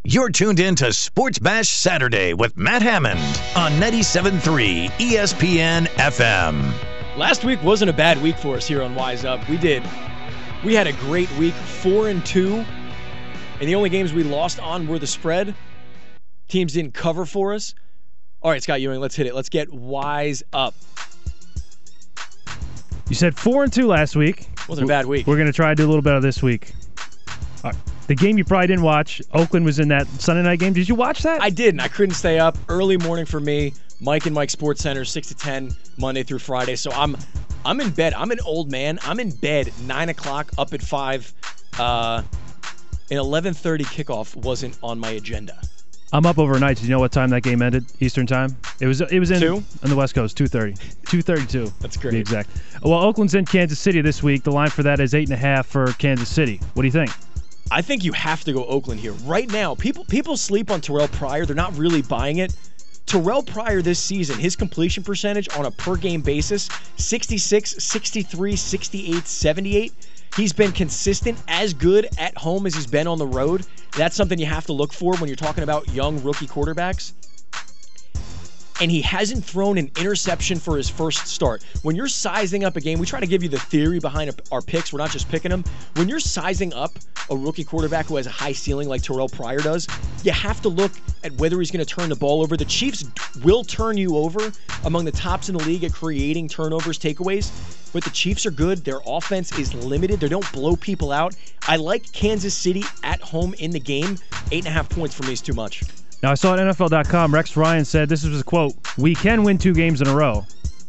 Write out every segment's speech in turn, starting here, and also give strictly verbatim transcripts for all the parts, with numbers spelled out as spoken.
You're tuned in to Sports Bash Saturday with Matt Hammond on ninety-seven point three E S P N F M. Last week wasn't a bad week for us here on Wise Up. We did. We had a great week, four and two, and the only games we lost on were the spread. Teams didn't cover for us. All right, Scott Ewing, let's hit it. Let's get Wise Up. You said four and two last week. Wasn't a bad week. We're going to try to do a little better this week. All right. The game you probably didn't watch, Oakland was in that Sunday night game. Did you watch that? I didn't. I couldn't stay up. Early morning for me. Mike and Mike Sports Center, six to ten, Monday through Friday. So I'm I'm in bed. I'm an old man. I'm in bed, nine o'clock, up at five. Uh, an eleven thirty kickoff wasn't on my agenda. I'm up overnight. Do you know what time that game ended? Eastern time? It was It was in Two? on the West Coast, two thirty. two thirty-two. That's great. To be exact. Well, Oakland's in Kansas City this week. The line for that is eight and a half for Kansas City. What do you think? I think you have to go Oakland here. Right now, people people sleep on Terrell Pryor. They're not really buying it. Terrell Pryor this season, his completion percentage on a per-game basis, sixty-six, sixty-three, sixty-eight, seventy-eight. He's been consistent, as good at home as he's been on the road. That's something you have to look for when you're talking about young rookie quarterbacks. And he hasn't thrown an interception for his first start. When you're sizing up a game, we try to give you the theory behind our picks. We're not just picking them. When you're sizing up a rookie quarterback who has a high ceiling like Terrell Pryor does, you have to look at whether he's going to turn the ball over. The Chiefs will turn you over, among the tops in the league at creating turnovers, takeaways. But the Chiefs are good. Their offense is limited. They don't blow people out. I like Kansas City at home in the game. Eight and a half points for me is too much. Now, I saw at N F L dot com, Rex Ryan said, this was a quote, "We can win two games in a row."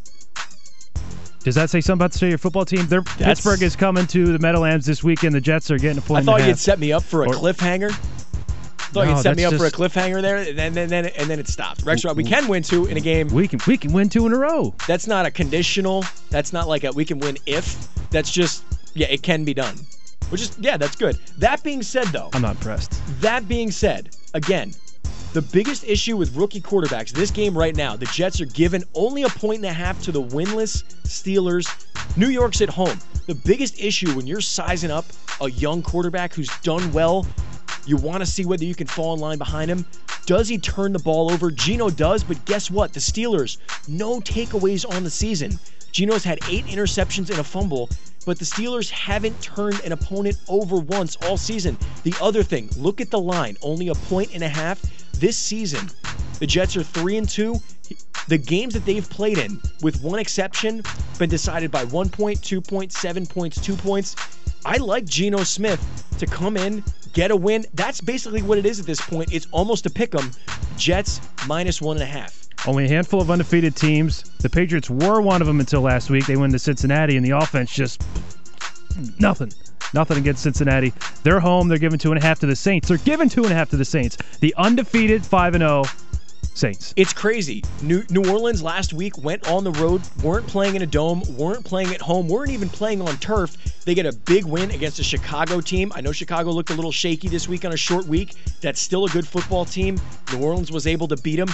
Does that say something about the state of your football team? Their, Pittsburgh is coming to the Meadowlands this weekend. The Jets are getting a point I and a thought half. you'd set me up for a Or- cliffhanger. I thought No, you'd set me up that's for a just- cliffhanger there, and then, then, then, and then it stopped. Rex Ryan, we can win two in a game. We can we can win two in a row. That's not a conditional. That's not like a we can win if. That's just, yeah, it can be done. Which is, yeah, that's good. That being said, though. I'm not impressed. That being said, again, the biggest issue with rookie quarterbacks, this game right now, the Jets are given only a point and a half to the winless Steelers. New York's at home. The biggest issue when you're sizing up a young quarterback who's done well, you want to see whether you can fall in line behind him. Does he turn the ball over? Geno does, but guess what? The Steelers, no takeaways on the season. Geno's had eight interceptions and a fumble, but the Steelers haven't turned an opponent over once all season. The other thing, look at the line, only a point and a half. This season, the Jets are three and two. The games that they've played in, with one exception, been decided by one point, two points, seven points, two points. I like Geno Smith to come in, get a win. That's basically what it is at this point. It's almost a pick 'em. Jets minus one and a half. Only a handful of undefeated teams. The Patriots were one of them until last week. They went to Cincinnati, and the offense just nothing. Nothing against Cincinnati. They're home. They're giving two and a half to the Saints. They're giving two and a half to the Saints. The undefeated five and oh Saints. It's crazy. New, New Orleans last week went on the road, weren't playing in a dome, weren't playing at home, weren't even playing on turf. They get a big win against a Chicago team. I know Chicago looked a little shaky this week on a short week. That's still a good football team. New Orleans was able to beat them.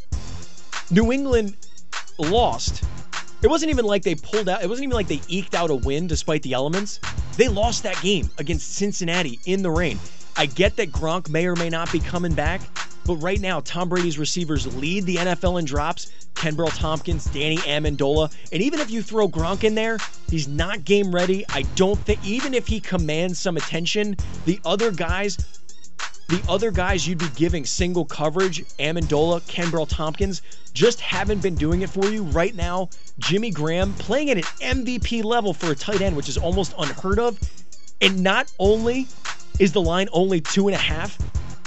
New England lost. It wasn't even like they pulled out, it wasn't even like they eked out a win despite the elements. They lost that game against Cincinnati in the rain. I get that Gronk may or may not be coming back, but right now, Tom Brady's receivers lead the N F L in drops. Kenbrell Tompkins, Danny Amendola. And even if you throw Gronk in there, he's not game ready. I don't think, even if he commands some attention, the other guys, the other guys you'd be giving single coverage, Amendola, Kenbrell Tompkins, just haven't been doing it for you. Right now, Jimmy Graham playing at an M V P level for a tight end, which is almost unheard of. And not only is the line only two and a half,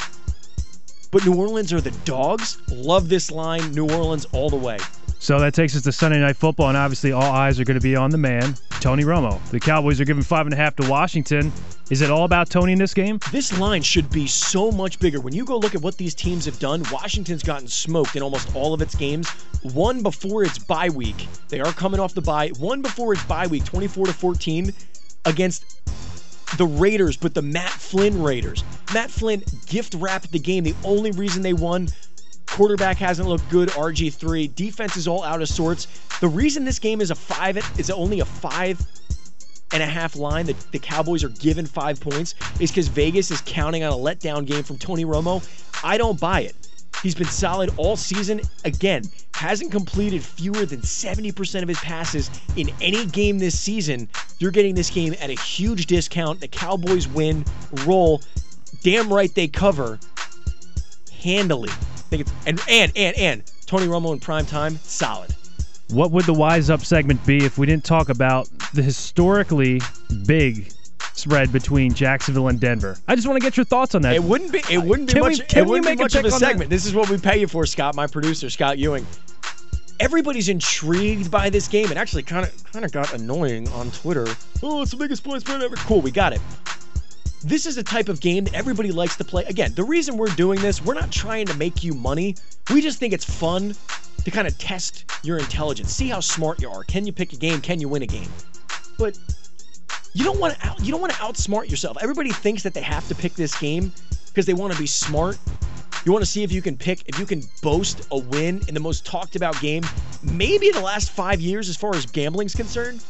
but New Orleans are the dogs. Love this line. New Orleans all the way. So that takes us to Sunday Night Football, and obviously all eyes are going to be on the man, Tony Romo. The Cowboys are giving five and a half to Washington. Is it all about Tony in this game? This line should be so much bigger. When you go look at what these teams have done, Washington's gotten smoked in almost all of its games. One before its bye week. They are coming off the bye. One before its bye week, twenty-four to fourteen, against the Raiders, but the Matt Flynn Raiders. Matt Flynn gift-wrapped the game. The only reason they won, quarterback hasn't looked good, R G three. Defense is all out of sorts. The reason this game is a five, is only a five and a half line that the Cowboys are given five points is because Vegas is counting on a letdown game from Tony Romo. I don't buy it. He's been solid all season. Again, hasn't completed fewer than seventy percent of his passes in any game this season. You're getting this game at a huge discount. The Cowboys win, roll. Damn right they cover handily. I think it's and and and and Tony Romo in prime time, solid. What would the Wise Up segment be if we didn't talk about the historically big spread between Jacksonville and Denver? I just want to get your thoughts on that. It wouldn't be. It wouldn't be Can we- much. can it you wouldn't be make a much of check a on that? segment. This is what we pay you for, Scott. My producer, Scott Ewing. Everybody's intrigued by this game. It actually kind of kind of got annoying on Twitter. Oh, it's the biggest point spread ever. Cool, we got it. This is the type of game that everybody likes to play. Again, the reason we're doing this, we're not trying to make you money. We just think it's fun to kind of test your intelligence, see how smart you are. Can you pick a game? Can you win a game? But you don't want to out, you don't want to outsmart yourself. Everybody thinks that they have to pick this game because they want to be smart. You want to see if you can pick, if you can boast a win in the most talked about game, maybe in the last five years as far as gambling's concerned.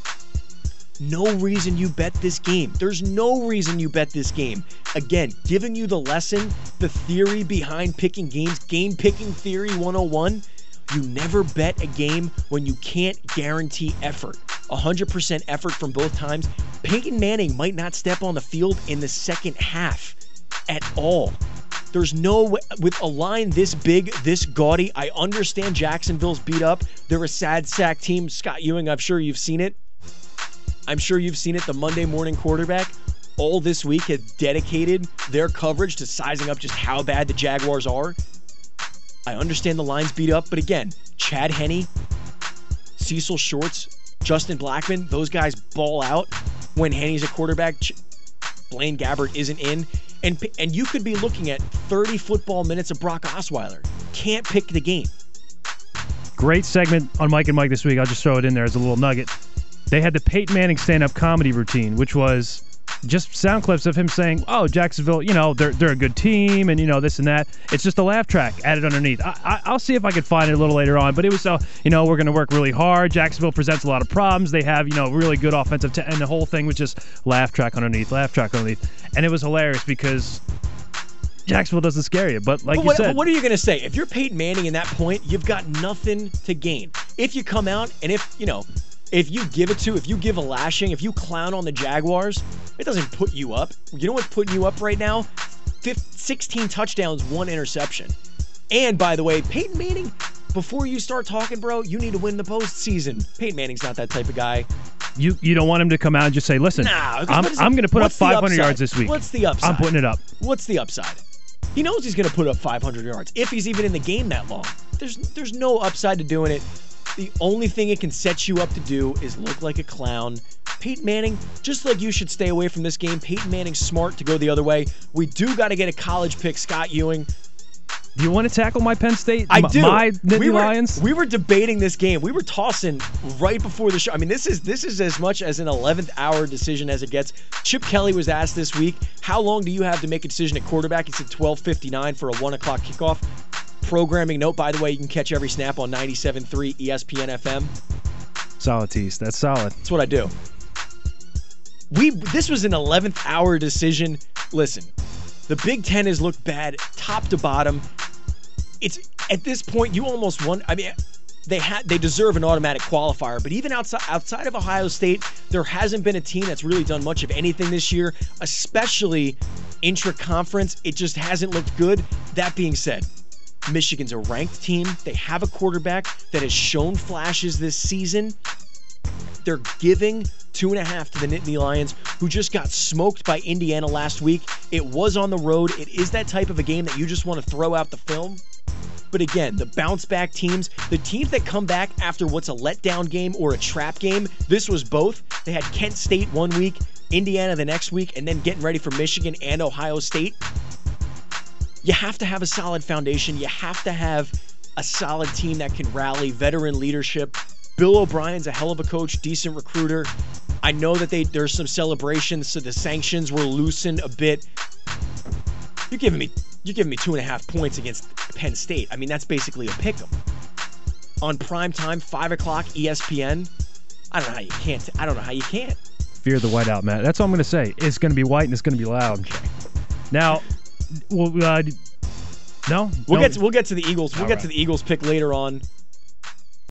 No reason you bet this game. There's no reason you bet this game. Again, giving you the lesson, the theory behind picking games, game picking theory one oh one. You never bet a game when you can't guarantee effort. one hundred percent effort from both times. Peyton Manning might not step on the field in the second half at all. There's no way, with a line this big, this gaudy, I understand Jacksonville's beat up. They're a sad sack team. Scott Ewing, I'm sure you've seen it. I'm sure you've seen it. The Monday morning quarterback all this week had dedicated their coverage to sizing up just how bad the Jaguars are. I understand the line's beat up, but again, Chad Henne, Cecil Shorts, Justin Blackmon, those guys ball out when Henne's a quarterback. Blaine Gabbert isn't in. And, and you could be looking at thirty football minutes of Brock Osweiler. Can't pick the game. Great segment on Mike and Mike this week. I'll just throw it in there as a little nugget. They had the Peyton Manning stand-up comedy routine, which was just sound clips of him saying, oh, Jacksonville, you know, they're they're a good team, and, you know, this and that. It's just a laugh track added underneath. I, I, I'll see if I can find it a little later on, but it was, uh, you know, we're going to work really hard. Jacksonville presents a lot of problems. They have, you know, really good offensive, t- and the whole thing was just laugh track underneath, laugh track underneath. And it was hilarious because Jacksonville doesn't scare you, but like but you what, said. But what are you going to say? If you're Peyton Manning in that point, you've got nothing to gain. If you come out and if, you know, if you give it to, if you give a lashing, if you clown on the Jaguars, it doesn't put you up. You know what's putting you up right now? sixteen touchdowns, one interception. And by the way, Peyton Manning, before you start talking, bro, you need to win the postseason. Peyton Manning's not that type of guy. You you don't want him to come out and just say, listen, nah, I'm, I'm going to put up five hundred upside? yards this week. What's the upside? I'm putting it up. What's the upside? He knows he's going to put up five hundred yards, if he's even in the game that long. There's There's no upside to doing it. The only thing it can set you up to do is look like a clown. Peyton Manning, just like you should stay away from this game, Peyton Manning's smart to go the other way. We do got to get a college pick, Scott Ewing. Do you want to tackle my Penn State? I M- do. My Nittany we were, Lions? We were debating this game. We were tossing right before the show. I mean, this is this is as much as an eleventh hour decision as it gets. Chip Kelly was asked this week, how long do you have to make a decision at quarterback? He said twelve fifty-nine for a one o'clock kickoff. Programming note, by the way, you can catch every snap on ninety-seven point three E S P N F M. Solid, Tease. That's solid. That's what I do. We This was an eleventh hour decision. Listen, the Big Ten has looked bad top to bottom. It's at this point you almost want. I mean, they had they deserve an automatic qualifier, but even outside outside of Ohio State, there hasn't been a team that's really done much of anything this year, especially intra-conference. It just hasn't looked good. That being said, Michigan's a ranked team. They have a quarterback that has shown flashes this season. They're giving two and a half to the Nittany Lions, who just got smoked by Indiana last week. It was on the road. It is that type of a game that you just want to throw out the film. But again, the bounce back teams, the teams that come back after what's a letdown game or a trap game, this was both. They had Kent State one week, Indiana the next week, and then getting ready for Michigan and Ohio State. You have to have a solid foundation. You have to have a solid team that can rally, veteran leadership. Bill O'Brien's a hell of a coach, decent recruiter. I know that they there's some celebrations, so the sanctions were loosened a bit. You're giving me you're giving me two and a half points against Penn State. I mean, that's basically a pick 'em. On prime time, five o'clock, E S P N. I don't know how you can't. I don't know how you can't. fear the whiteout, Matt. That's all I'm going to say. It's going to be white and it's going to be loud. Now, well, uh, no, we'll no. get to, we'll get to the Eagles. We'll All get right. to the Eagles pick later on.